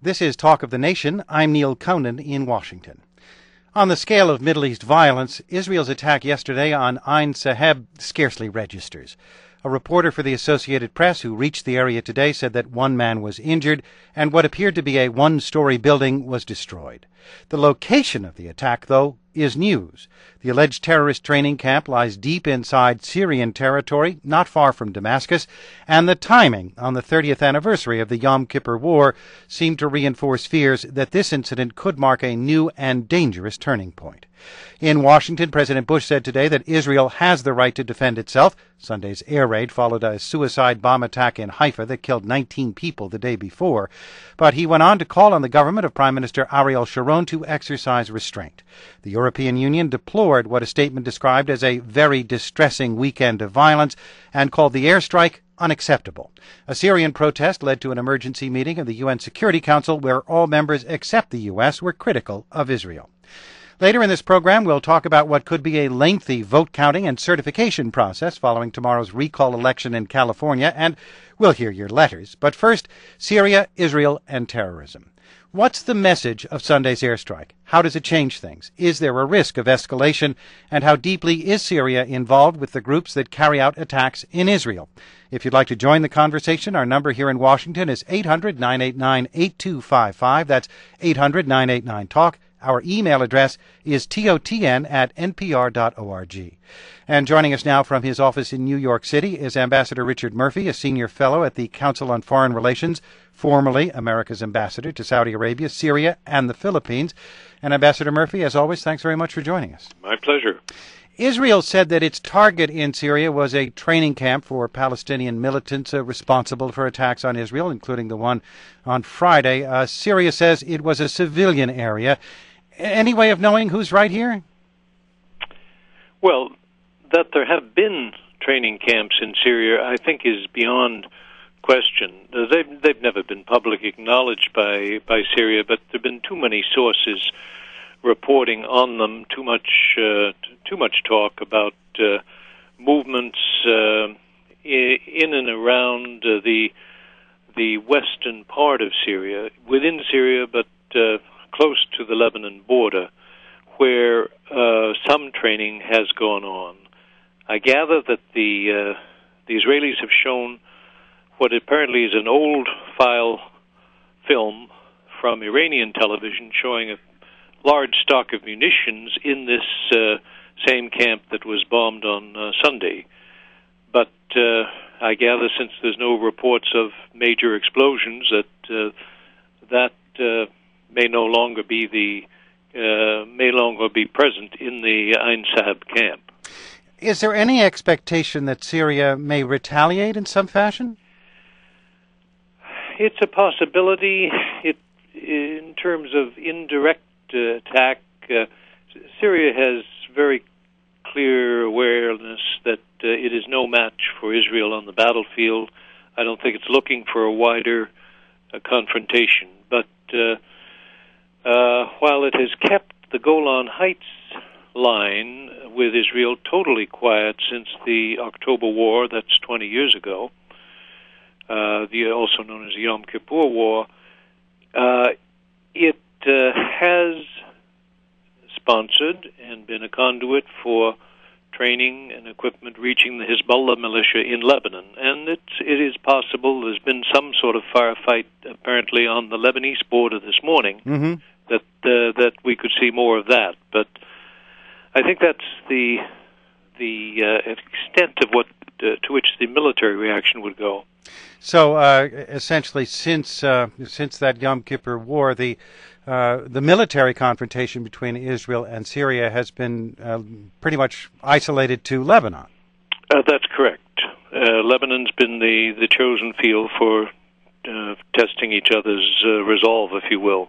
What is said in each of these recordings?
This is Talk of the Nation. I'm Neil Conan in Washington. On the scale of Middle East violence, Israel's attack yesterday on Ain Saheb scarcely registers. A reporter for the Associated Press who reached the area today said that one man was injured and what appeared to be a one-story building was destroyed. The location of the attack, though, is news. The alleged terrorist training camp lies deep inside Syrian territory, not far from Damascus, and the timing on the 30th anniversary of the Yom Kippur War seemed to reinforce fears that this incident could mark a new and dangerous turning point. In Washington, President Bush said today that Israel has the right to defend itself. Sunday's air raid followed a suicide bomb attack in Haifa that killed 19 people the day before. But he went on to call on the government of Prime Minister Ariel Sharon to exercise restraint. The European Union deplored what a statement described as a very distressing weekend of violence and called the airstrike unacceptable. A Syrian protest led to an emergency meeting of the UN Security Council where all members except the U.S. were critical of Israel. Later in this program, we'll talk about what could be a lengthy vote counting and certification process following tomorrow's recall election in California, and we'll hear your letters. But first, Syria, Israel, and terrorism. What's the message of Sunday's airstrike? How does it change things? Is there a risk of escalation? And how deeply is Syria involved with the groups that carry out attacks in Israel? If you'd like to join the conversation, our number here in Washington is 800-989-8255. That's 800-989-TALK. Our email address is totn@npr.org. And joining us now from his office in New York City is Ambassador Richard Murphy, a senior fellow at the Council on Foreign Relations, formerly America's ambassador to Saudi Arabia, Syria, and the Philippines. And Ambassador Murphy, as always, thanks very much for joining us. My pleasure. Israel said that its target in Syria was a training camp for Palestinian militants responsible for attacks on Israel, including the one on Friday. Syria says it was a civilian area. Any way of knowing who's right here? Well, that there have been training camps in Syria, I think, is beyond question. They've never been publicly acknowledged by Syria, but there have been too many sources reporting on them. Too much talk about movements in and around the western part of Syria, within Syria, but close to the Lebanon border, where some training has gone on. I gather that the Israelis have shown what apparently is an old file film from Iranian television showing a large stock of munitions in this same camp that was bombed on Sunday. But I gather, since there's no reports of major explosions, that may no longer be present in the Ain Saheb camp. Is there any expectation that Syria may retaliate in some fashion? It's a possibility. In terms of indirect attack, Syria has very clear awareness that it is no match for Israel on the battlefield. I don't think it's looking for a wider confrontation. But while it has kept the Golan Heights line with Israel totally quiet since the October War, that's 20 years ago, also known as the Yom Kippur War, it has sponsored and been a conduit for training and equipment reaching the Hezbollah militia in Lebanon. And it is possible there's been some sort of firefight apparently on the Lebanese border this morning, that we could see more of that. But I think that's the extent of what to which the military reaction would go. So essentially, since that Yom Kippur War, the military confrontation between Israel and Syria has been pretty much isolated to Lebanon. That's correct. Lebanon's been the chosen field for testing each other's resolve, if you will.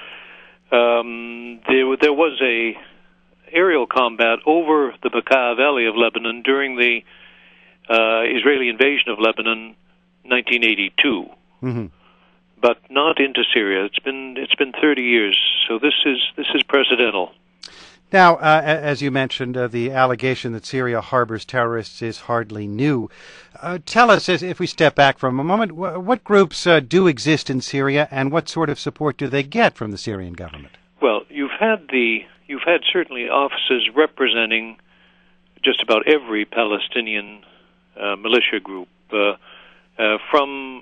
There was a aerial combat over the Bekaa Valley of Lebanon during the Israeli invasion of Lebanon, 1982, but not into Syria. It's been 30 years, so this is precedental. Now, as you mentioned, the allegation that Syria harbors terrorists is hardly new. Tell us, if we step back for a moment, what groups do exist in Syria, and what sort of support do they get from the Syrian government? Well, you've had certainly offices representing just about every Palestinian militia group, from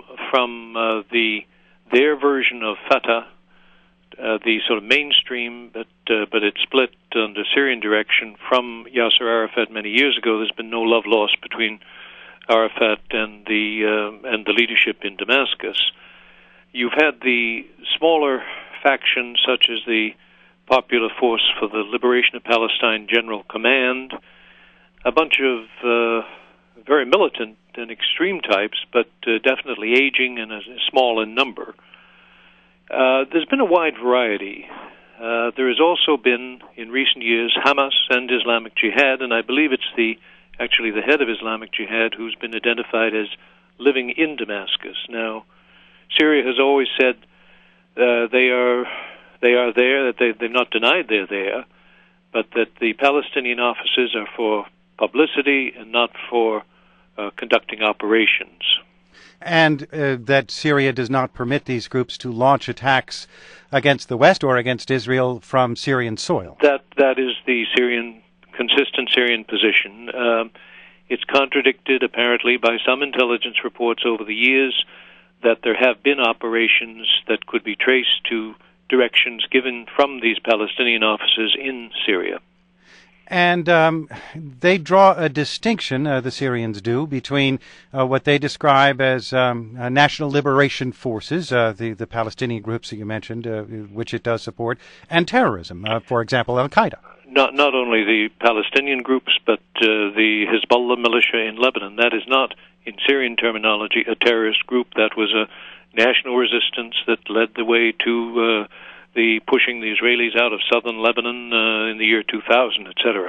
their version of Fatah, the sort of mainstream, but it's split under Syrian direction from Yasser Arafat many years ago. There's been no love lost between Arafat and the leadership in Damascus. You've had the smaller factions such as the Popular Force for the Liberation of Palestine General Command, a bunch of very militant and extreme types, but definitely aging and small in number. There's been a wide variety. There has also been, in recent years, Hamas and Islamic Jihad, and I believe it's the head of Islamic Jihad who's been identified as living in Damascus. Now, Syria has always said they are there, that they've not denied they're there, but that the Palestinian offices are for publicity and not for conducting operations. And that Syria does not permit these groups to launch attacks against the West or against Israel from Syrian soil. That is the consistent Syrian position. It's contradicted, apparently, by some intelligence reports over the years that there have been operations that could be traced to directions given from these Palestinian offices in Syria. And they draw a distinction, the Syrians do, between what they describe as national liberation forces, the Palestinian groups that you mentioned, which it does support, and terrorism, for example, Al-Qaeda. Not only the Palestinian groups, but the Hezbollah militia in Lebanon. That is not, in Syrian terminology, a terrorist group. That was a national resistance that led the way to the pushing the Israelis out of southern Lebanon in the year 2000, etc.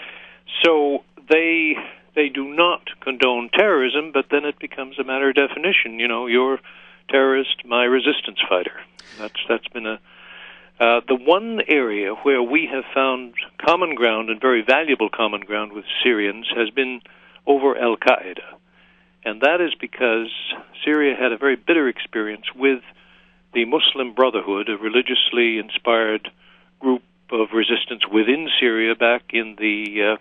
So they do not condone terrorism, but then it becomes a matter of definition. You know, you're terrorist, my resistance fighter. That's been the one area where we have found common ground, and very valuable common ground, with Syrians has been over Al-Qaeda. And that is because Syria had a very bitter experience with the Muslim Brotherhood, a religiously inspired group of resistance within Syria back in the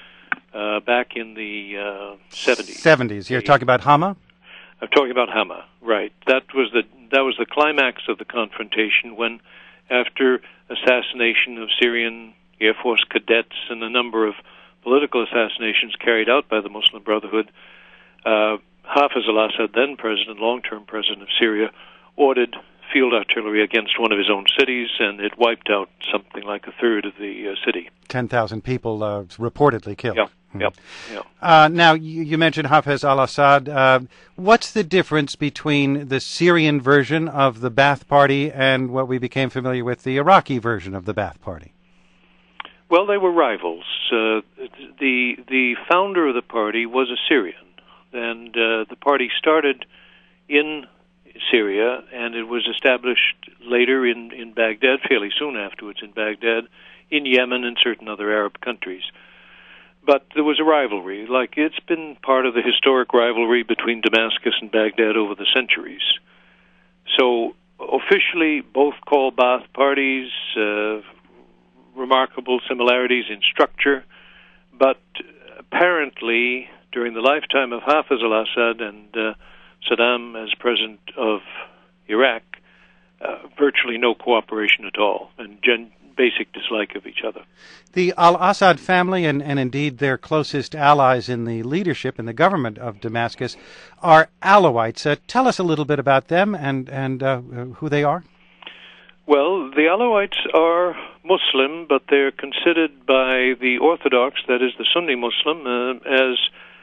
70s. 70s. You're talking about Hama? I'm talking about Hama, right. That was the climax of the confrontation when, after assassination of Syrian Air Force cadets and a number of political assassinations carried out by the Muslim Brotherhood, Hafez al-Assad, then president, long-term president of Syria, ordered field artillery against one of his own cities, and it wiped out something like a third of the city. 10,000 people reportedly killed. Yeah. Now, you mentioned Hafez al-Assad. What's the difference between the Syrian version of the Ba'ath Party and what we became familiar with, the Iraqi version of the Ba'ath Party? Well, they were rivals. The founder of the party was a Syrian, and the party started in Syria, and it was established later in Baghdad, fairly soon afterwards in Baghdad, in Yemen and certain other Arab countries. But there was a rivalry, like it's been part of the historic rivalry between Damascus and Baghdad over the centuries. So officially, both call Ba'ath parties, remarkable similarities in structure, but apparently during the lifetime of Hafez al-Assad and Saddam as president of Iraq, virtually no cooperation at all, and basic dislike of each other. The al-Assad family and indeed their closest allies in the leadership and the government of Damascus are Alawites. Tell us a little bit about them and who they are. Well, the Alawites are Muslim, but they're considered by the Orthodox, that is the Sunni Muslim, as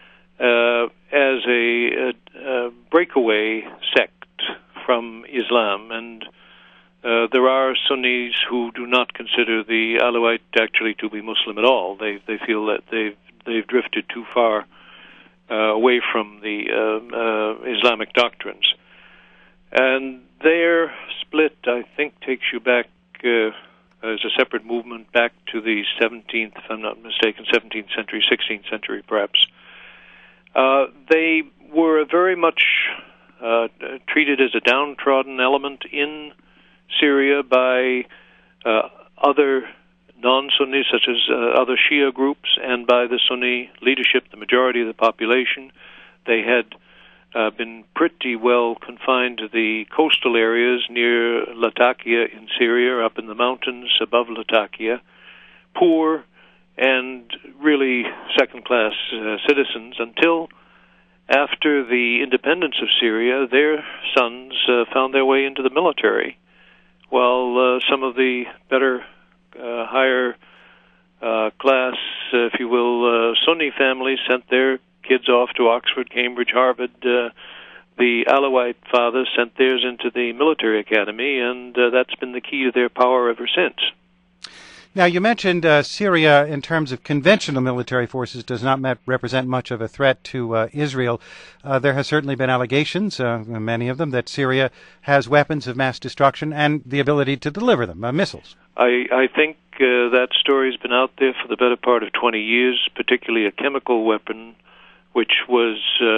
a breakaway sect from Islam, and there are Sunnis who do not consider the Alawite actually to be Muslim at all. They feel that they've drifted too far away from the Islamic doctrines, and their split, I think, takes you back as a separate movement back to the 17th, if I'm not mistaken, 17th century, 16th century perhaps. They were very much treated as a downtrodden element in Syria by other non-Sunnis, such as other Shia groups, and by the Sunni leadership, the majority of the population. They had been pretty well confined to the coastal areas near Latakia in Syria, up in the mountains above Latakia, poor and really second-class citizens, until after the independence of Syria, their sons found their way into the military, while some of the better, higher class, if you will, Sunni families sent their kids off to Oxford, Cambridge, Harvard. The Alawite fathers sent theirs into the military academy, and that's been the key to their power ever since. Now, you mentioned Syria, in terms of conventional military forces, does not represent much of a threat to Israel. There has certainly been allegations, many of them, that Syria has weapons of mass destruction and the ability to deliver them, missiles. I think that story's been out there for the better part of 20 years, particularly a chemical weapon, which was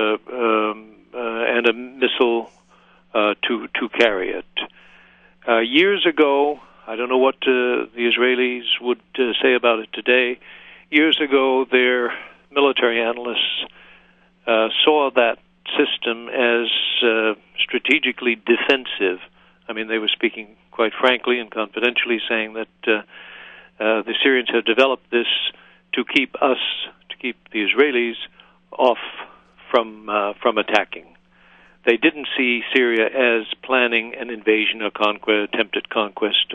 and a missile to carry it. Years ago, I don't know what the Israelis would say about it today. Years ago, their military analysts saw that system as strategically defensive. I mean, they were speaking quite frankly and confidentially, saying that the Syrians have developed this to keep the Israelis off from attacking. They didn't see Syria as planning an invasion or attempted conquest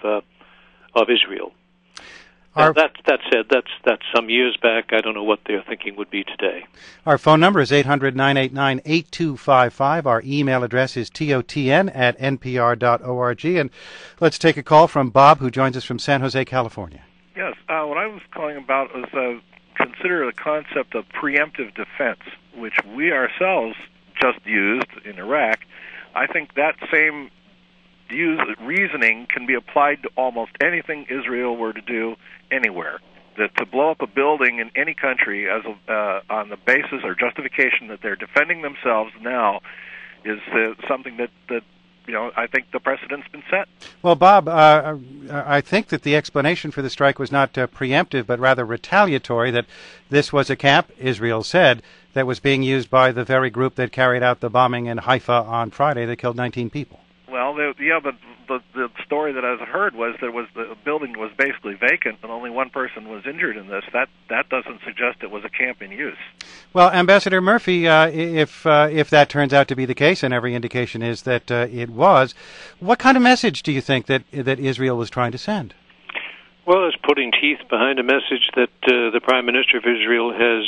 of Israel. That said, that's some years back. I don't know what their thinking would be today. Our phone number is 800-989-8255. Our email address is totn@npr.org. And let's take a call from Bob, who joins us from San Jose, California. Yes, what I was calling about was consider the concept of preemptive defense, which we ourselves just used in Iraq. I think that same reasoning can be applied to almost anything Israel were to do anywhere. That to blow up a building in any country as on the basis or justification that they're defending themselves now is something that I think the precedent's been set. Well, Bob, I think that the explanation for the strike was not preemptive, but rather retaliatory, that this was a camp, Israel said, that was being used by the very group that carried out the bombing in Haifa on Friday that killed 19 people. Well, but the story that I heard was that the building was basically vacant and only one person was injured in this. That doesn't suggest it was a camp in use. Well, Ambassador Murphy, if that turns out to be the case, and every indication is that it was, what kind of message do you think that Israel was trying to send? Well, it's putting teeth behind a message that the Prime Minister of Israel has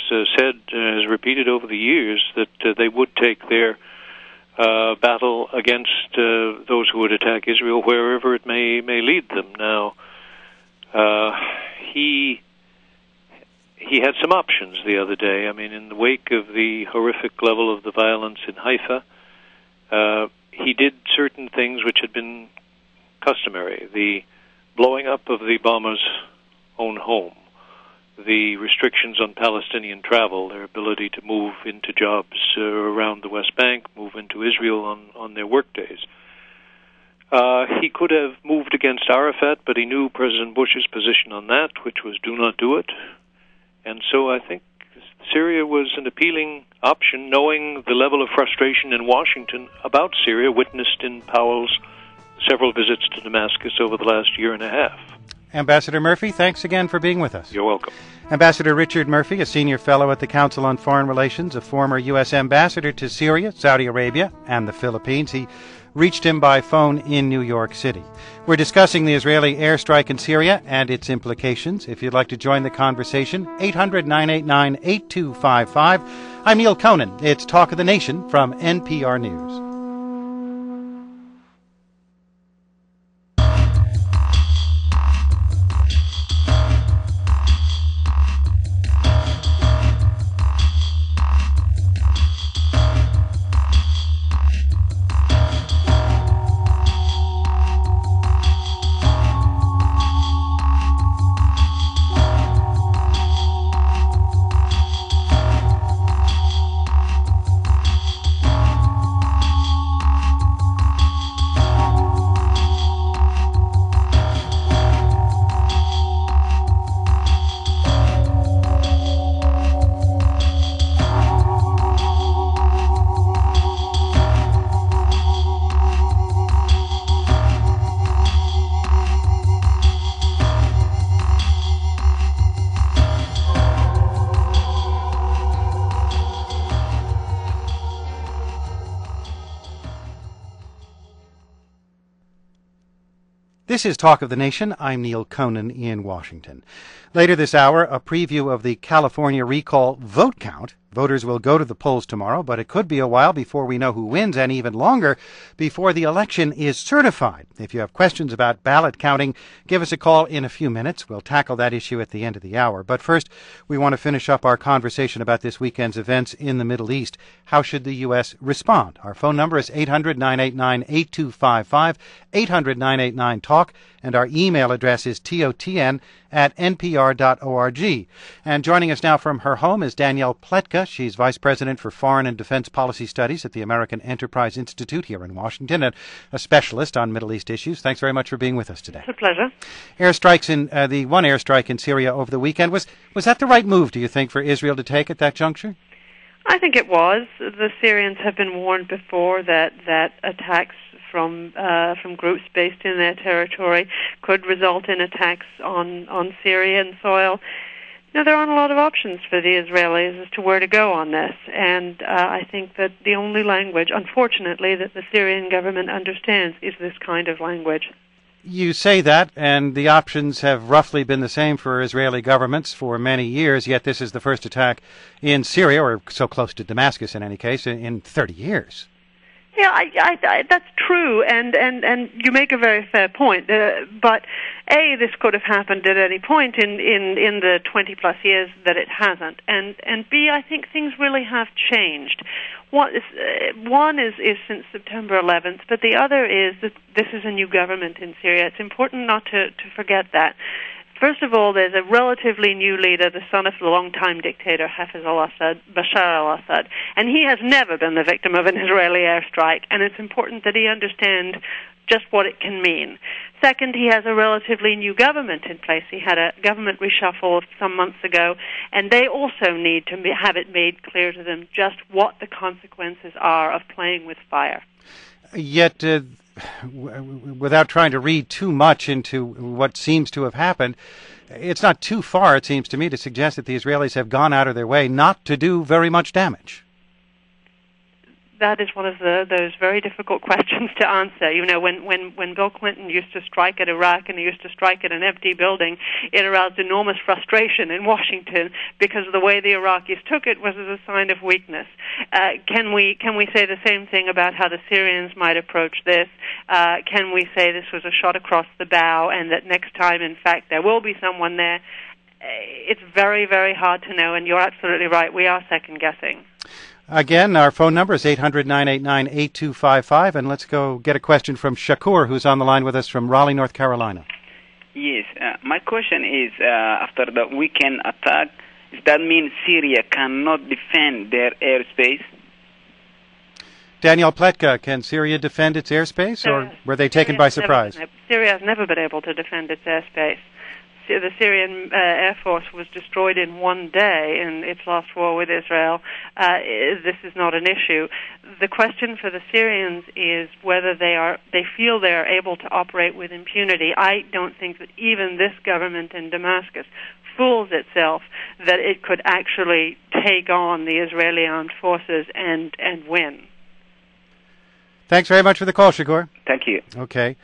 repeated over the years, that they would take their battle against those who would attack Israel wherever it may lead them. Now, he had some options the other day. I mean, in the wake of the horrific level of the violence in Haifa, he did certain things which had been customary. The blowing up of the bomber's own home, the restrictions on Palestinian travel, their ability to move into jobs around the West Bank, move into Israel on their work days. He could have moved against Arafat, but he knew President Bush's position on that, which was do not do it. And so I think Syria was an appealing option, knowing the level of frustration in Washington about Syria, witnessed in Powell's several visits to Damascus over the last year and a half. Ambassador Murphy, thanks again for being with us. You're welcome. Ambassador Richard Murphy, a senior fellow at the Council on Foreign Relations, a former U.S. ambassador to Syria, Saudi Arabia, and the Philippines. He reached him by phone in New York City. We're discussing the Israeli airstrike in Syria and its implications. If you'd like to join the conversation, 800-989-8255. I'm Neil Conan. It's Talk of the Nation from NPR News. This is Talk of the Nation. I'm Neil Conan in Washington. Later this hour, a preview of the California recall vote count. Voters will go to the polls tomorrow, but it could be a while before we know who wins, and even longer before the election is certified. If you have questions about ballot counting, give us a call in a few minutes. We'll tackle that issue at the end of the hour. But first, we want to finish up our conversation about this weekend's events in the Middle East. How should the U.S. respond? Our phone number is 800-989-8255, 800-989-TALK, and our email address is totn@npr.org. And joining us now from her home is Danielle Pletka. She's Vice President for Foreign and Defense Policy Studies at the American Enterprise Institute here in Washington, and a specialist on Middle East issues. Thanks very much for being with us today. It's a pleasure. Airstrikes in the one airstrike in Syria over the weekend, was that the right move, do you think, for Israel to take at that juncture? I think it was. The Syrians have been warned before that attacks from groups based in their territory could result in attacks on Syrian soil. You know, there aren't a lot of options for the Israelis as to where to go on this, and I think that the only language, unfortunately, that the Syrian government understands is this kind of language. You say that, and the options have roughly been the same for Israeli governments for many years, yet this is the first attack in Syria, or so close to Damascus in any case, in 30 years. Yeah, I, that's true, and you make a very fair point. But A, this could have happened at any point in the 20-plus years that it hasn't, and B, I think things really have changed. One is since September 11th, but the other is that this is a new government in Syria. It's important not to forget that. First of all, there's a relatively new leader, the son of the longtime dictator Hafez al-Assad, Bashar al-Assad, and he has never been the victim of an Israeli airstrike, and it's important that he understand just what it can mean. Second, he has a relatively new government in place. He had a government reshuffle some months ago, and they also need to have it made clear to them just what the consequences are of playing with fire. Yet, without trying to read too much into what seems to have happened, it's not too far, it seems to me, to suggest that the Israelis have gone out of their way not to do very much damage. That is one of those very difficult questions to answer. You know, when Bill Clinton used to strike at Iraq and he used to strike at an empty building, it aroused enormous frustration in Washington because the way the Iraqis took it was as a sign of weakness. Can we say the same thing about how the Syrians might approach this? Can we say this was a shot across the bow and that next time, in fact, there will be someone there? It's very, very hard to know, and you're absolutely right. We are second-guessing. Again, our phone number is 800-989-8255, and let's go get a question from Shakur, who's on the line with us from Raleigh, North Carolina. Yes, my question is, after the weekend attack, does that mean Syria cannot defend their airspace? Danielle Pletka, can Syria defend its airspace, or were they taken by surprise? Syria has never been able to defend its airspace. The Syrian Air Force was destroyed in one day in its last war with Israel. This is not an issue. The question for the Syrians is whether they feel they are able to operate with impunity. I don't think that even this government in Damascus fools itself that it could actually take on the Israeli armed forces and win. Thanks very much for the call, Shakur. Thank you. Okay.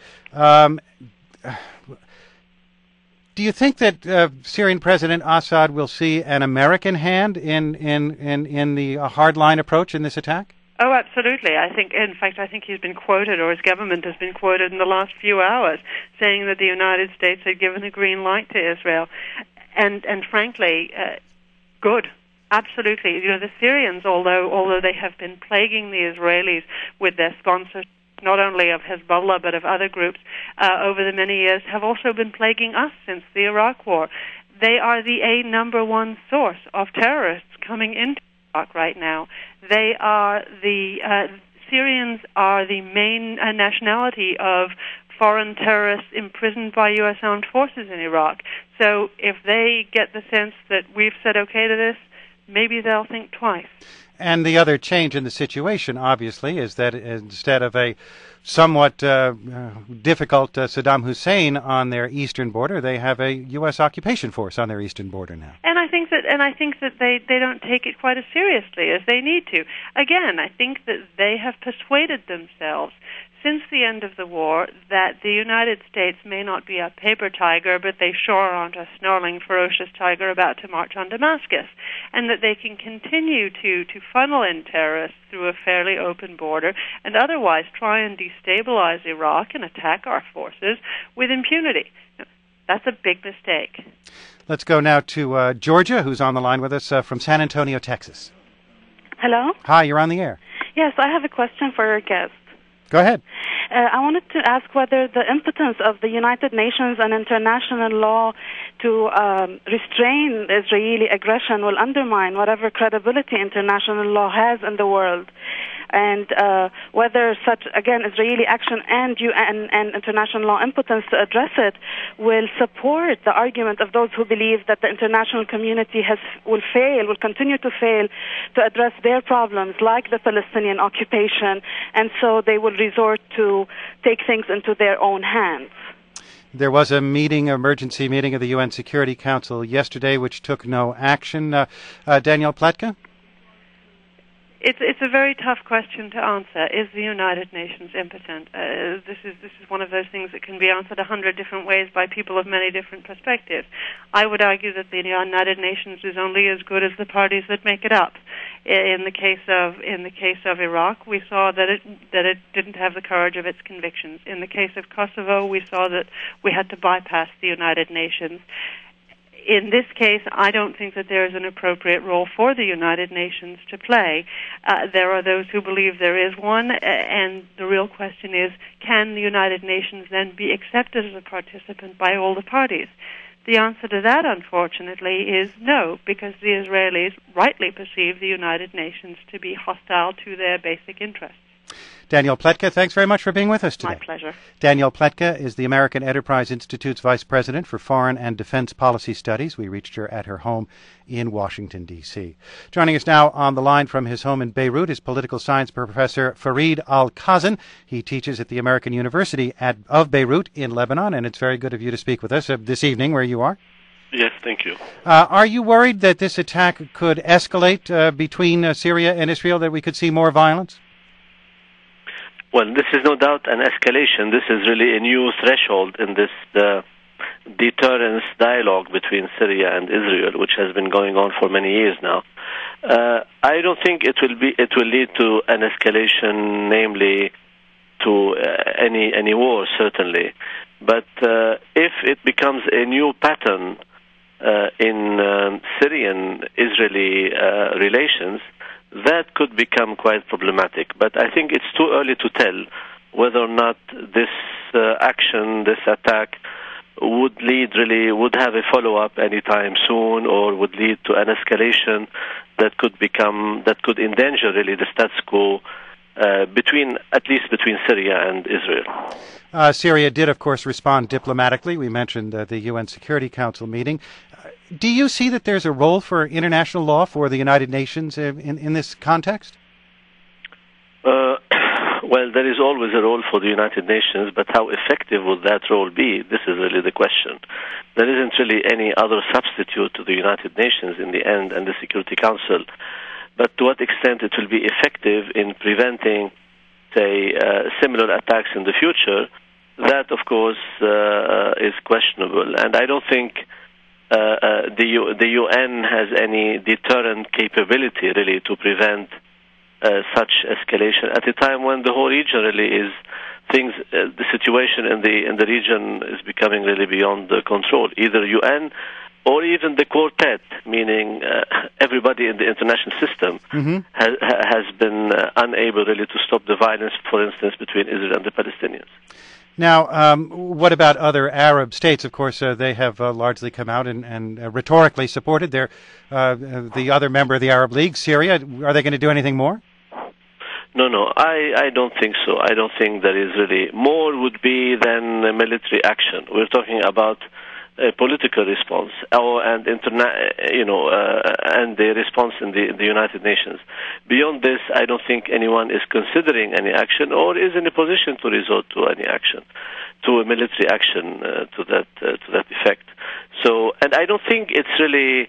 Do you think that Syrian President Assad will see an American hand in the hardline approach in this attack? Oh, absolutely. I think he's been quoted, or his government has been quoted in the last few hours, saying that the United States had given a green light to Israel, and frankly, good. Absolutely. You know, the Syrians, although they have been plaguing the Israelis with their sponsorship, not only of Hezbollah but of other groups over the many years, have also been plaguing us since the Iraq War. They are the number one source of terrorists coming into Iraq right now. They are Syrians are the main nationality of foreign terrorists imprisoned by U.S. armed forces in Iraq. So if they get the sense that we've said okay to this, maybe they'll think twice. And the other change in the situation, obviously, is that instead of a somewhat difficult Saddam Hussein on their eastern border, they have a U.S. occupation force on their eastern border now. And I think that they don't take it quite as seriously as they need to. Again, I think that they have persuaded themselves. since the end of the war that the United States may not be a paper tiger, but they sure aren't a snarling, ferocious tiger about to march on Damascus, and that they can continue to funnel in terrorists through a fairly open border and otherwise try and destabilize Iraq and attack our forces with impunity. That's a big mistake. Let's go now to Georgia, who's on the line with us from San Antonio, Texas. Hello? Hi, you're on the air. Yes, I have a question for your guest. Go ahead. I wanted to ask whether the impotence of the United Nations and international law to restrain Israeli aggression will undermine whatever credibility international law has in the world, and whether such, again, Israeli action and UN and international law impotence to address it will support the argument of those who believe that the international community will continue to fail to address their problems, like the Palestinian occupation, and so they will resort to take things into their own hands. There was a emergency meeting of the UN Security Council yesterday, which took no action. Danielle Pletka? It's a very tough question to answer. Is the United Nations impotent? This is one of those things that can be answered 100 different ways by people of many different perspectives. I would argue that the United Nations is only as good as the parties that make it up. In the case of Iraq, we saw that it didn't have the courage of its convictions. In the case of Kosovo, we saw that we had to bypass the United Nations. In this case, I don't think that there is an appropriate role for the United Nations to play. There are those who believe there is one, and the real question is, can the United Nations then be accepted as a participant by all the parties? The answer to that, unfortunately, is no, because the Israelis rightly perceive the United Nations to be hostile to their basic interests. Danielle Pletka, thanks very much for being with us today. My pleasure. Danielle Pletka is the American Enterprise Institute's Vice President for Foreign and Defense Policy Studies. We reached her at her home in Washington, D.C. Joining us now on the line from his home in Beirut is political science professor Fareed Al-Kazan. He teaches at the American University of Beirut in Lebanon, and it's very good of you to speak with us this evening where you are. Yes, thank you. Are you worried that this attack could escalate between Syria and Israel, that we could see more violence? Well, this is no doubt an escalation. This is really a new threshold in this deterrence dialogue between Syria and Israel, which has been going on for many years now. I don't think it will lead to an escalation, namely to any war, certainly. But if it becomes a new pattern in Syrian-Israeli relations, that could become quite problematic. But I think it's too early to tell whether or not this action, this attack, would have a follow-up anytime soon, or would lead to an escalation that could endanger really the status quo between Syria and Israel. Syria did, of course, respond diplomatically. We mentioned the UN Security Council meeting. Do you see that there's a role for international law for the United Nations in this context? Well, there is always a role for the United Nations, but how effective will that role be? This is really the question. There isn't really any other substitute to the United Nations in the end and the Security Council. But to what extent it will be effective in preventing, say, similar attacks in the future, that, of course, is questionable. And I don't think the UN has any deterrent capability, really, to prevent such escalation at a time when the whole region really is the situation in the region is becoming really beyond control. Either UN or even the quartet, meaning everybody in the international system, has been unable really to stop the violence, for instance, between Israel and the Palestinians. Now, what about other Arab states? Of course, they have largely come out and rhetorically supported the other member of the Arab League, Syria. Are they going to do anything more? No, I don't think so. I don't think there is really more would be than a military action. We're talking about a political response, and the response in the United Nations. Beyond this, I don't think anyone is considering any action or is in a position to resort to any action, to a military action to that effect. So, and I don't think it's really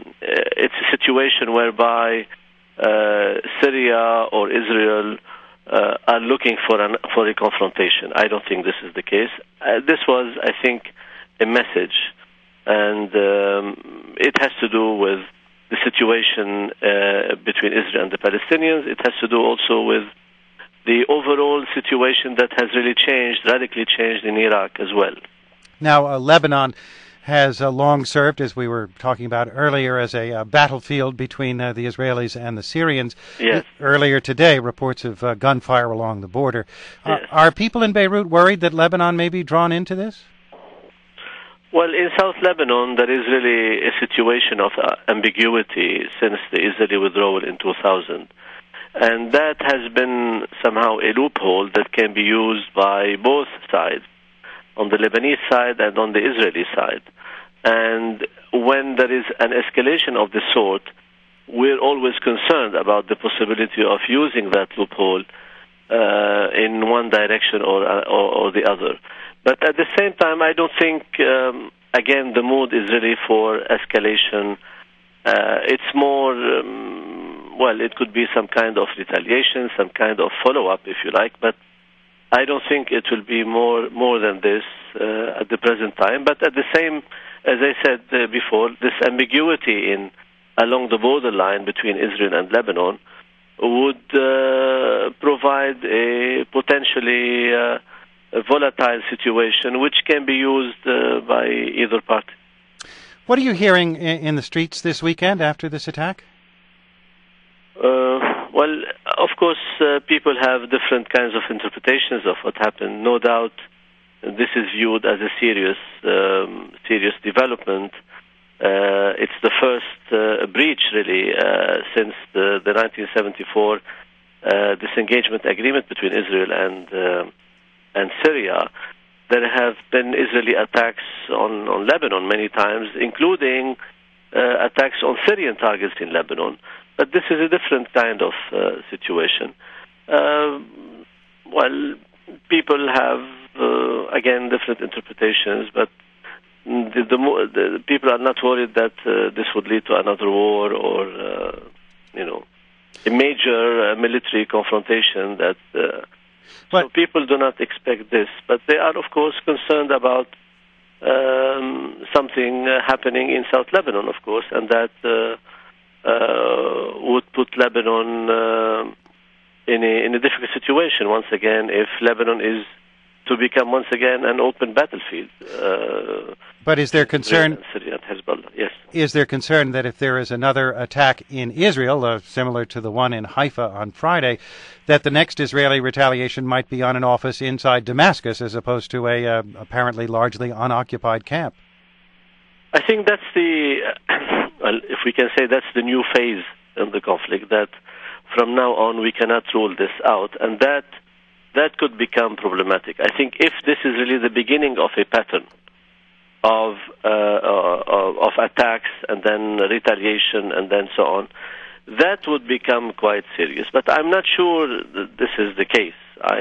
it's a situation whereby Syria or Israel are looking for a confrontation. I don't think this is the case. This was, I think, a message, and it has to do with the situation between Israel and the Palestinians. It has to do also with the overall situation that has really radically changed in Iraq as well. Now, Lebanon has long served, as we were talking about earlier, as a battlefield between the Israelis and the Syrians. Yes. Earlier today, reports of gunfire along the border. Yes. Are people in Beirut worried that Lebanon may be drawn into this? Well, in South Lebanon, there is really a situation of ambiguity since the Israeli withdrawal in 2000. And that has been somehow a loophole that can be used by both sides, on the Lebanese side and on the Israeli side. And when there is an escalation of this sort, we're always concerned about the possibility of using that loophole in one direction or the other. But at the same time, I don't think, again, the mood is really for escalation. It's more, it could be some kind of retaliation, some kind of follow-up, if you like, but I don't think it will be more than this at the present time. But at the same, as I said before, this ambiguity along the borderline between Israel and Lebanon would provide a potentially a volatile situation which can be used by either party. What are you hearing in the streets this weekend after this attack? Well, of course, people have different kinds of interpretations of what happened. No doubt, this is viewed as a serious development. It's the first breach, really, since the 1974 disengagement agreement between Israel and Syria. There have been Israeli attacks on Lebanon many times, including attacks on Syrian targets in Lebanon. But this is a different kind of situation. People have, again, different interpretations, but the people are not worried that this would lead to another war or, a major military confrontation. So people do not expect this, but they are, of course, concerned about something happening in South Lebanon, of course, and that would put Lebanon in a difficult situation once again if Lebanon is to become once again an open battlefield. But is there concern? Syria and Hezbollah, yes. Is there concern that if there is another attack in Israel, similar to the one in Haifa on Friday, that the next Israeli retaliation might be on an office inside Damascus as opposed to a apparently largely unoccupied camp? I think that's if we can say that's the new phase in the conflict, that from now on we cannot rule this out, and that could become problematic. I think if this is really the beginning of a pattern of attacks and then retaliation and then so on, that would become quite serious. But I'm not sure that this is the case.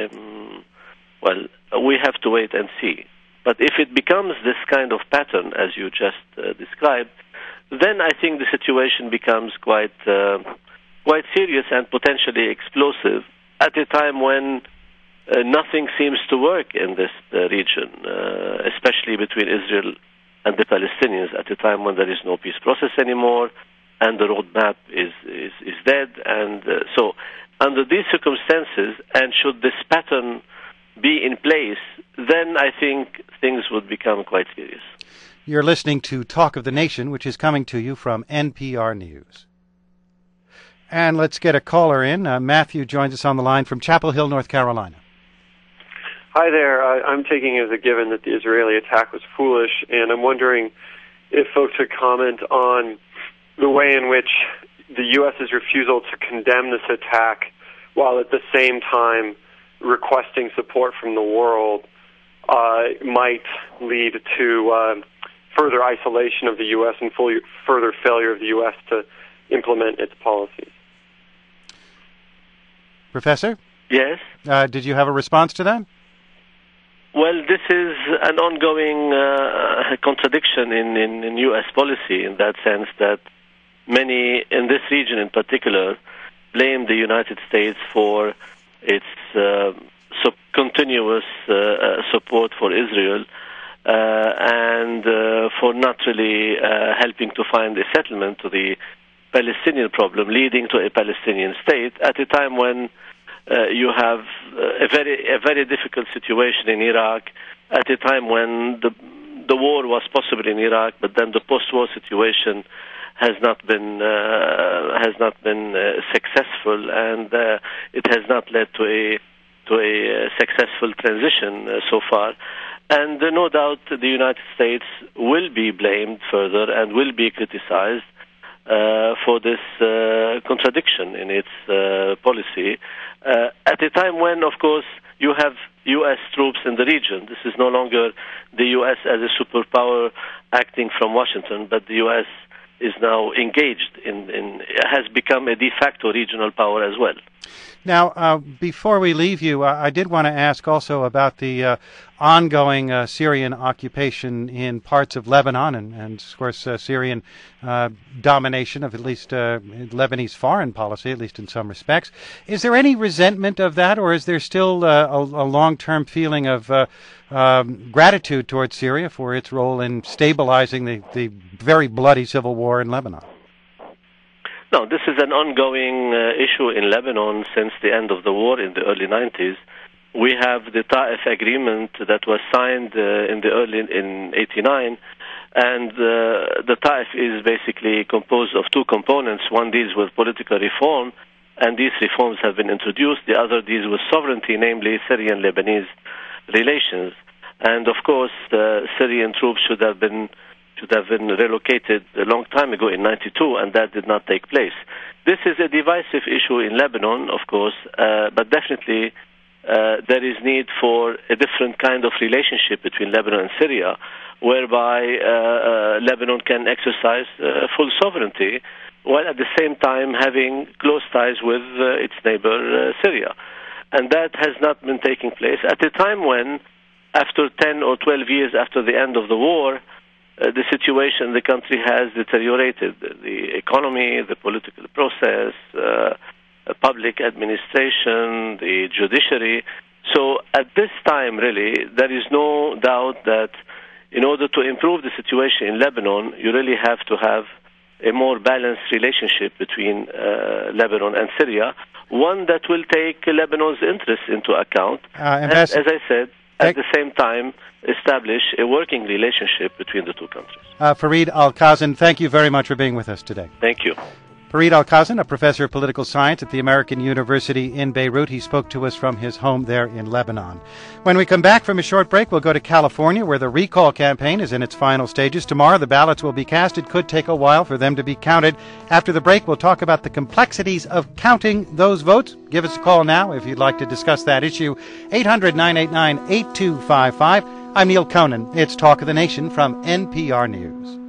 We have to wait and see. But if it becomes this kind of pattern, as you just described, then I think the situation becomes quite serious and potentially explosive at a time when nothing seems to work in this region, especially between Israel and the Palestinians, at a time when there is no peace process anymore and the roadmap is dead. And so under these circumstances, and should this pattern be in place, then I think things would become quite serious. You're listening to Talk of the Nation, which is coming to you from NPR News. And let's get a caller in. Matthew joins us on the line from Chapel Hill, North Carolina. Hi there. I'm taking it as a given that the Israeli attack was foolish, and I'm wondering if folks would comment on the way in which the U.S.'s refusal to condemn this attack, while at the same time requesting support from the world, might lead to further isolation of the U.S. and further failure of the U.S. to implement its policies. Professor? Yes? Did you have a response to that? Well, this is an ongoing contradiction in U.S. policy, in that sense that many, in this region in particular, blame the United States for its continuous support for Israel and for not really helping to find a settlement to the Palestinian problem, leading to a Palestinian state at a time when you have a very difficult situation in Iraq, at a time when the war was possible in Iraq, but then the post-war situation has not been successful, and it has not led to a successful transition so far. And no doubt the United States will be blamed further and will be criticized for this contradiction in its policy at a time when, of course, you have U.S. troops in the region. This is no longer the U.S. as a superpower acting from Washington, but the U.S. is now engaged has become a de facto regional power as well. Now, before we leave you, I did want to ask also about the ongoing Syrian occupation in parts of Lebanon and of course, Syrian domination of at least Lebanese foreign policy, at least in some respects. Is there any resentment of that, or is there still a long-term feeling of gratitude towards Syria for its role in stabilizing the very bloody civil war in Lebanon? No, this is an ongoing issue in Lebanon since the end of the war in the early 90s. We have the Ta'if agreement that was signed in 89, and the Ta'if is basically composed of two components. One deals with political reform, and these reforms have been introduced. The other deals with sovereignty, namely Syrian-Lebanese relations. And of course, the Syrian troops should have been relocated a long time ago in 92, and that did not take place. This is a divisive issue in Lebanon, of course, but definitely there is need for a different kind of relationship between Lebanon and Syria, whereby Lebanon can exercise full sovereignty, while at the same time having close ties with its neighbor Syria. And that has not been taking place at a time when, after 10 or 12 years after the end of the war, the situation in the country has deteriorated. The economy, the political process, public administration, the judiciary. So at this time, really, there is no doubt that in order to improve the situation in Lebanon, you really have to have a more balanced relationship between Lebanon and Syria, one that will take Lebanon's interests into account. And, as I said, at the same time, establish a working relationship between the two countries. Fareed Al-Kazan, thank you very much for being with us today. Thank you. Fareed Al-Kazan, a professor of political science at the American University in Beirut. He spoke to us from his home there in Lebanon. When we come back from a short break, we'll go to California, where the recall campaign is in its final stages. Tomorrow, the ballots will be cast. It could take a while for them to be counted. After the break, we'll talk about the complexities of counting those votes. Give us a call now if you'd like to discuss that issue. 800-989-8255. I'm Neil Conan. It's Talk of the Nation from NPR News.